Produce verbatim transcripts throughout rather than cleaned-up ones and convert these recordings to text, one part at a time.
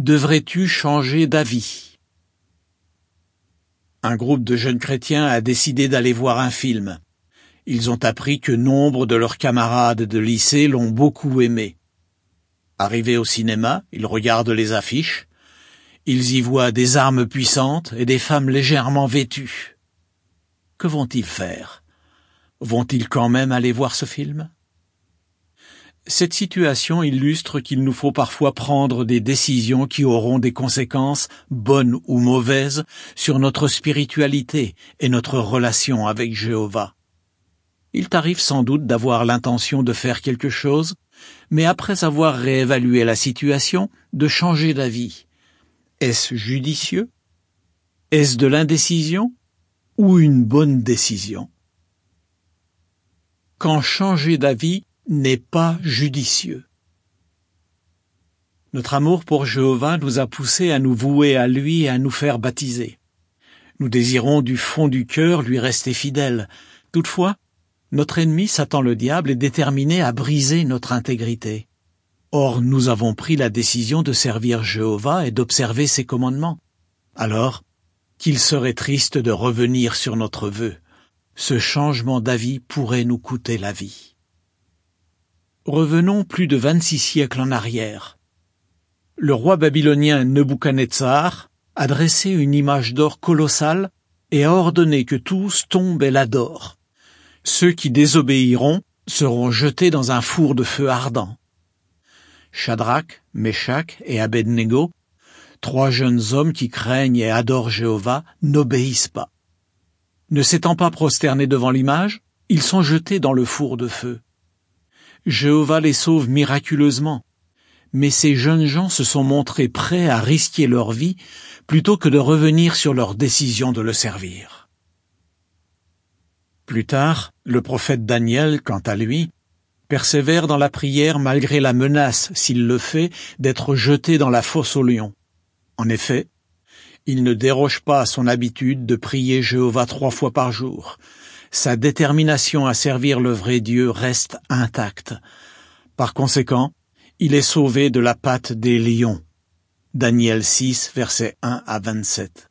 Devrais-tu changer d'avis? Un groupe de jeunes chrétiens a décidé d'aller voir un film. Ils ont appris que nombre de leurs camarades de lycée l'ont beaucoup aimé. Arrivés au cinéma, ils regardent les affiches. Ils y voient des armes puissantes et des femmes légèrement vêtues. Que vont-ils faire? Vont-ils quand même aller voir ce film? Cette situation illustre qu'il nous faut parfois prendre des décisions qui auront des conséquences, bonnes ou mauvaises, sur notre spiritualité et notre relation avec Jéhovah. Il t'arrive sans doute d'avoir l'intention de faire quelque chose, mais après avoir réévalué la situation, de changer d'avis. Est-ce judicieux? Est-ce de l'indécision? Ou une bonne décision? Quand changer d'avis n'est pas judicieux. Notre amour pour Jéhovah nous a poussés à nous vouer à lui et à nous faire baptiser. Nous désirons du fond du cœur lui rester fidèles. Toutefois, notre ennemi, Satan le diable, est déterminé à briser notre intégrité. Or, nous avons pris la décision de servir Jéhovah et d'observer ses commandements. Alors, qu'il serait triste de revenir sur notre vœu. Ce changement d'avis pourrait nous coûter la vie. Revenons plus de vingt-six siècles en arrière. Le roi babylonien Nebuchadnezzar a dressé une image d'or colossale et a ordonné que tous tombent et l'adorent. Ceux qui désobéiront seront jetés dans un four de feu ardent. Shadrach, Meshach et Abednego, trois jeunes hommes qui craignent et adorent Jéhovah, n'obéissent pas. Ne s'étant pas prosternés devant l'image, ils sont jetés dans le four de feu. Jéhovah les sauve miraculeusement, mais ces jeunes gens se sont montrés prêts à risquer leur vie plutôt que de revenir sur leur décision de le servir. Plus tard, le prophète Daniel, quant à lui, persévère dans la prière malgré la menace, s'il le fait, d'être jeté dans la fosse aux lions. En effet, il ne déroge pas à son habitude de prier Jéhovah trois fois par jour. Sa détermination à servir le vrai Dieu reste intacte. Par conséquent, il est sauvé de la patte des lions. Daniel six, versets un à vingt-sept.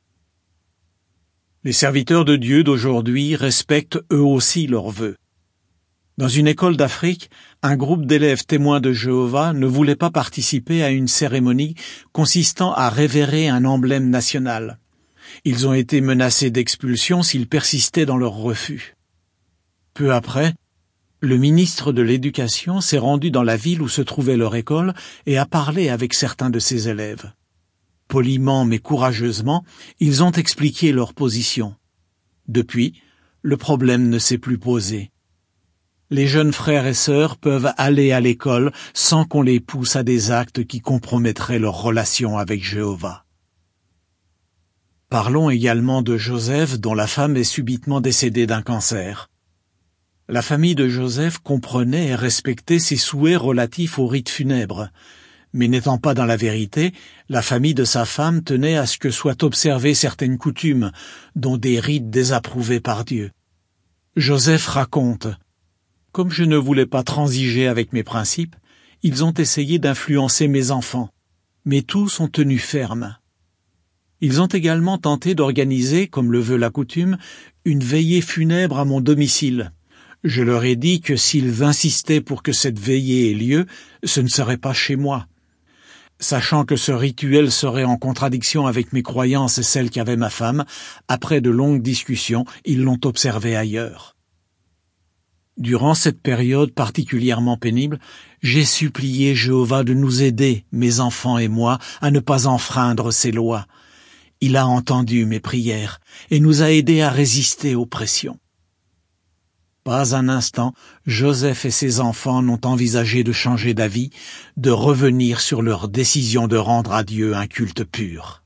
Les serviteurs de Dieu d'aujourd'hui respectent eux aussi leurs vœux. Dans une école d'Afrique, un groupe d'élèves témoins de Jéhovah ne voulait pas participer à une cérémonie consistant à révérer un emblème national. Ils ont été menacés d'expulsion s'ils persistaient dans leur refus. Peu après, le ministre de l'Éducation s'est rendu dans la ville où se trouvait leur école et a parlé avec certains de ses élèves. Poliment mais courageusement, ils ont expliqué leur position. Depuis, le problème ne s'est plus posé. Les jeunes frères et sœurs peuvent aller à l'école sans qu'on les pousse à des actes qui compromettraient leur relation avec Jéhovah. Parlons également de Joseph, dont la femme est subitement décédée d'un cancer. La famille de Joseph comprenait et respectait ses souhaits relatifs aux rites funèbres, mais n'étant pas dans la vérité, la famille de sa femme tenait à ce que soient observées certaines coutumes, dont des rites désapprouvés par Dieu. Joseph raconte: « Comme je ne voulais pas transiger avec mes principes, ils ont essayé d'influencer mes enfants, mais tous ont tenu ferme. Ils ont également tenté d'organiser, comme le veut la coutume, une veillée funèbre à mon domicile. Je leur ai dit que s'ils insistaient pour que cette veillée ait lieu, ce ne serait pas chez moi. Sachant que ce rituel serait en contradiction avec mes croyances et celles qu'avait ma femme, après de longues discussions, ils l'ont observé ailleurs. Durant cette période particulièrement pénible, j'ai supplié Jéhovah de nous aider, mes enfants et moi, à ne pas enfreindre ses lois. Il a entendu mes prières et nous a aidés à résister aux pressions. » Pas un instant, Joseph et ses enfants n'ont envisagé de changer d'avis, de revenir sur leur décision de rendre à Dieu un culte pur.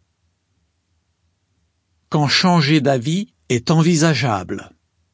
Quand changer d'avis est envisageable.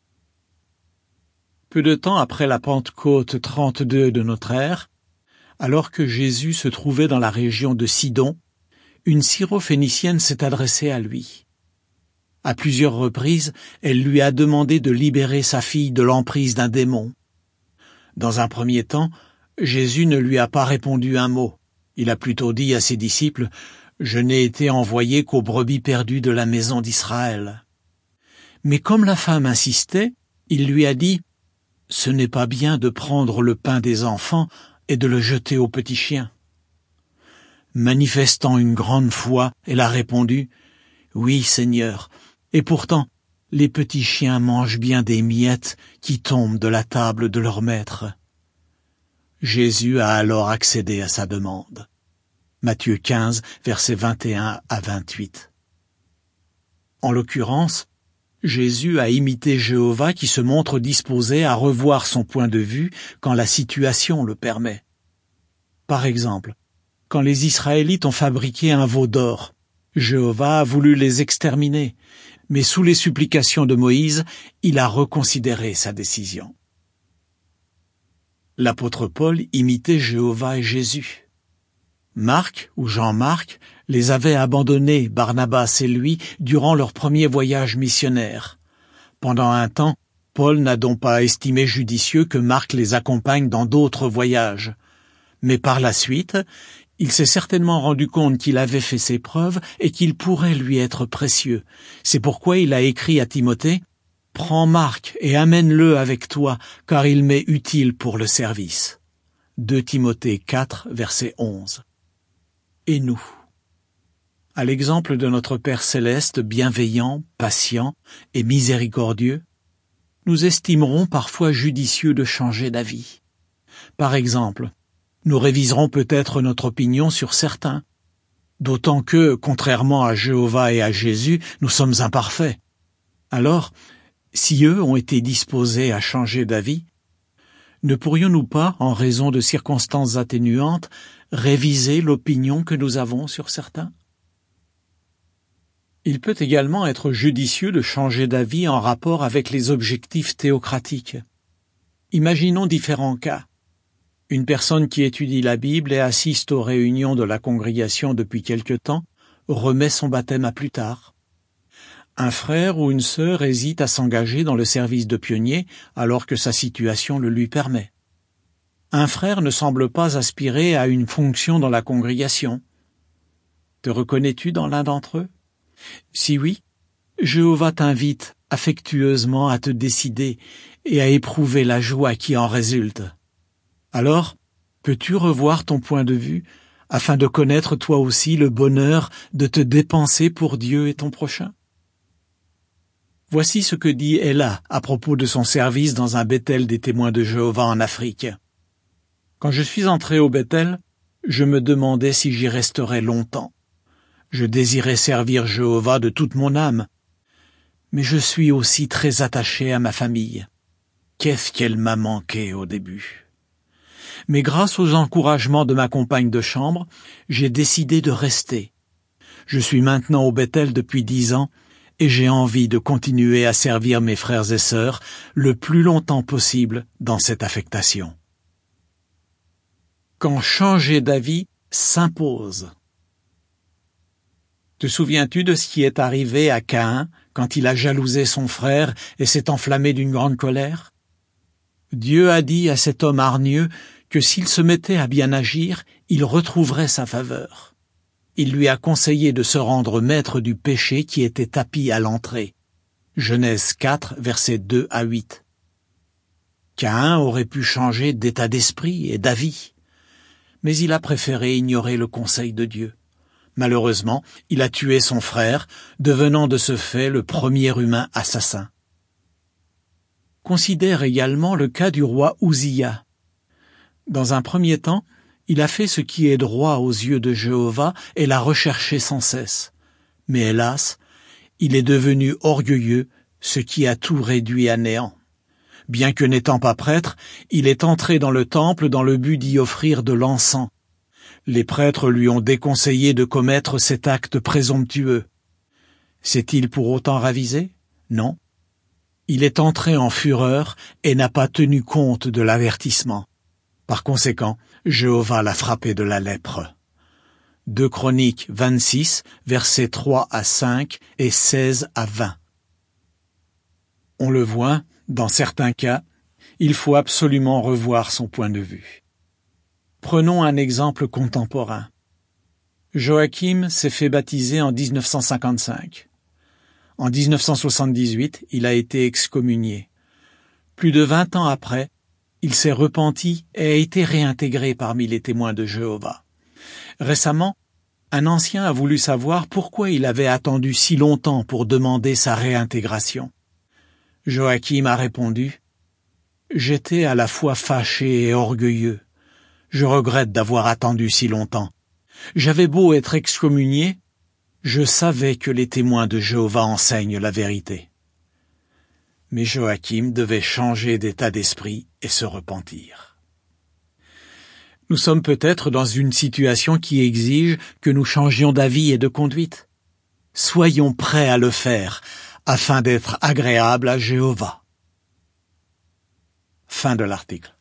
Peu de temps après la Pentecôte trente-deux de notre ère, alors que Jésus se trouvait dans la région de Sidon, une syrophénicienne s'est adressée à lui. À plusieurs reprises, elle lui a demandé de libérer sa fille de l'emprise d'un démon. Dans un premier temps, Jésus ne lui a pas répondu un mot, Il a plutôt dit à ses disciples « Je n'ai été envoyé qu'aux brebis perdues de la maison d'Israël ». Mais comme la femme insistait, il lui a dit « Ce n'est pas bien de prendre le pain des enfants et de le jeter aux petits chiens ». Manifestant une grande foi, elle a répondu « Oui, Seigneur, et pourtant, les petits chiens mangent bien des miettes qui tombent de la table de leur maître. » Jésus a alors accédé à sa demande. Matthieu quinze, versets vingt et un à vingt-huit. En l'occurrence, Jésus a imité Jéhovah qui se montre disposé à revoir son point de vue quand la situation le permet. Par exemple, quand les Israélites ont fabriqué un veau d'or, Jéhovah a voulu les exterminer, mais sous les supplications de Moïse, il a reconsidéré sa décision. L'apôtre Paul imitait Jéhovah et Jésus. Marc, ou Jean-Marc, les avait abandonnés, Barnabas et lui, durant leur premier voyage missionnaire. Pendant un temps, Paul n'a donc pas estimé judicieux que Marc les accompagne dans d'autres voyages. Mais par la suite, il s'est certainement rendu compte qu'il avait fait ses preuves et qu'il pourrait lui être précieux. C'est pourquoi il a écrit à Timothée « Prends Marc et amène-le avec toi, car il m'est utile pour le service. » deux Timothée quatre, verset onze. Et nous? À l'exemple de notre Père céleste bienveillant, patient et miséricordieux, nous estimerons parfois judicieux de changer d'avis. Par exemple, nous réviserons peut-être notre opinion sur certains, d'autant que, contrairement à Jéhovah et à Jésus, nous sommes imparfaits. Alors, si eux ont été disposés à changer d'avis, ne pourrions-nous pas, en raison de circonstances atténuantes, réviser l'opinion que nous avons sur certains? Il peut également être judicieux de changer d'avis en rapport avec les objectifs théocratiques. Imaginons différents cas. Une personne qui étudie la Bible et assiste aux réunions de la congrégation depuis quelque temps remet son baptême à plus tard. Un frère ou une sœur hésite à s'engager dans le service de pionnier alors que sa situation le lui permet. Un frère ne semble pas aspirer à une fonction dans la congrégation. Te reconnais-tu dans l'un d'entre eux? Si oui, Jéhovah t'invite affectueusement à te décider et à éprouver la joie qui en résulte. Alors, peux-tu revoir ton point de vue afin de connaître toi aussi le bonheur de te dépenser pour Dieu et ton prochain? Voici ce que dit Ella à propos de son service dans un Bethel des témoins de Jéhovah en Afrique. Quand je suis entré au Bethel, je me demandais si j'y resterais longtemps. Je désirais servir Jéhovah de toute mon âme, mais je suis aussi très attaché à ma famille. Qu'est-ce qu'elle m'a manqué au début? Mais grâce aux encouragements de ma compagne de chambre, j'ai décidé de rester. Je suis maintenant au Bethel depuis dix ans et j'ai envie de continuer à servir mes frères et sœurs le plus longtemps possible dans cette affectation. Quand changer d'avis s'impose. Te souviens-tu de ce qui est arrivé à Caïn quand il a jalousé son frère et s'est enflammé d'une grande colère? Dieu a dit à cet homme hargneux que s'il se mettait à bien agir, il retrouverait sa faveur. Il lui a conseillé de se rendre maître du péché qui était tapi à l'entrée. Genèse quatre, versets deux à huit. Caïn aurait pu changer d'état d'esprit et d'avis, mais il a préféré ignorer le conseil de Dieu. Malheureusement, il a tué son frère, devenant de ce fait le premier humain assassin. Considère également le cas du roi Uzziya. Dans un premier temps, il a fait ce qui est droit aux yeux de Jéhovah et l'a recherché sans cesse. Mais hélas, il est devenu orgueilleux, ce qui a tout réduit à néant. Bien que n'étant pas prêtre, il est entré dans le temple dans le but d'y offrir de l'encens. Les prêtres lui ont déconseillé de commettre cet acte présomptueux. S'est-il pour autant ravisé? Non. Il est entré en fureur et n'a pas tenu compte de l'avertissement. Par conséquent, Jéhovah l'a frappé de la lèpre. deux Chroniques vingt-six, versets trois à cinq et seize à vingt. On le voit, dans certains cas, il faut absolument revoir son point de vue. Prenons un exemple contemporain. Joachim s'est fait baptiser en dix-neuf cent cinquante-cinq. En dix-neuf cent soixante-dix-huit, il a été excommunié. Plus de vingt ans après, il s'est repenti et a été réintégré parmi les témoins de Jéhovah. Récemment, un ancien a voulu savoir pourquoi il avait attendu si longtemps pour demander sa réintégration. Joachim a répondu « J'étais à la fois fâché et orgueilleux. Je regrette d'avoir attendu si longtemps. J'avais beau être excommunié, je savais que les témoins de Jéhovah enseignent la vérité. » Mais Joachim devait changer d'état d'esprit et se repentir. Nous sommes peut-être dans une situation qui exige que nous changions d'avis et de conduite. Soyons prêts à le faire, afin d'être agréables à Jéhovah. Fin de l'article.